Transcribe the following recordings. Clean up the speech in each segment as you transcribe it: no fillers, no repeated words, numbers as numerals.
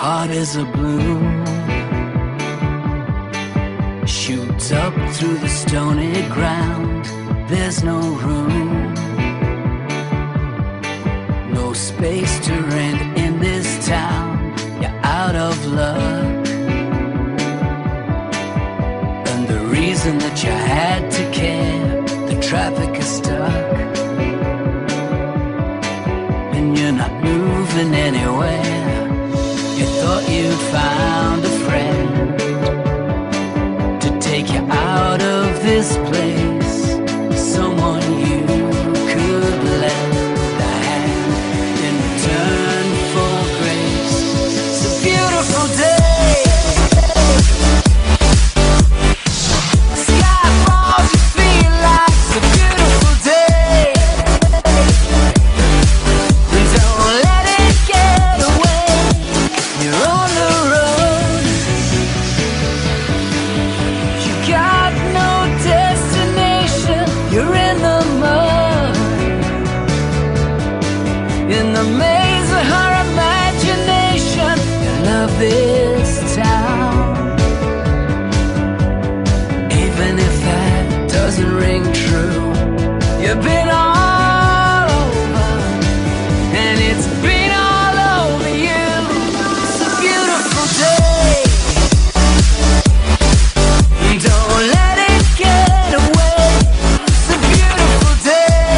heart is a bloom, shoots up through the stony ground. There's no room, no space to rent in this town. You're out of luck, and the reason that you had to care, the traffic is stuck, and you're not moving anywhere. You thought you'd found a friend to take you out of this place, someone you could lend a hand in return for grace. It's a beautiful day. Sky falls, you feel like it's a beautiful day. Don't let it get away. You're on the road, you got no destination. You're in the mud, in the maze of her imagination. You love this town, even if that doesn't ring true. You've been all over, and it's been all over you. It's a beautiful day. Don't let it get away. It's a beautiful day.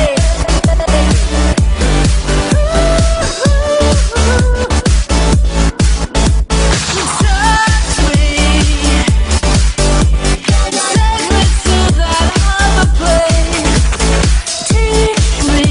Touch me, take me to that other place. Teach me.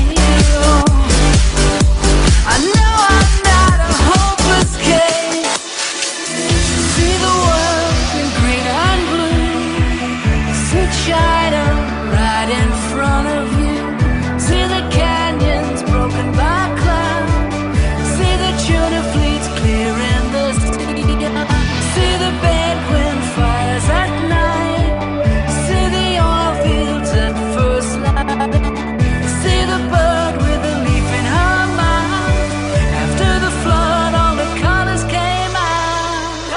I know I'm not a hopeless case. See the world in green and blue. See China right in front of you. See the canyons broken by cloud. See the tuna fleets clearing the sea. See the bedwind fires at night. See the oil fields at first light. See the bird with a leaf in her mouth. After the flood, all the colors came out.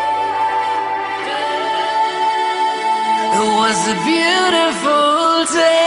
It was a beautiful day.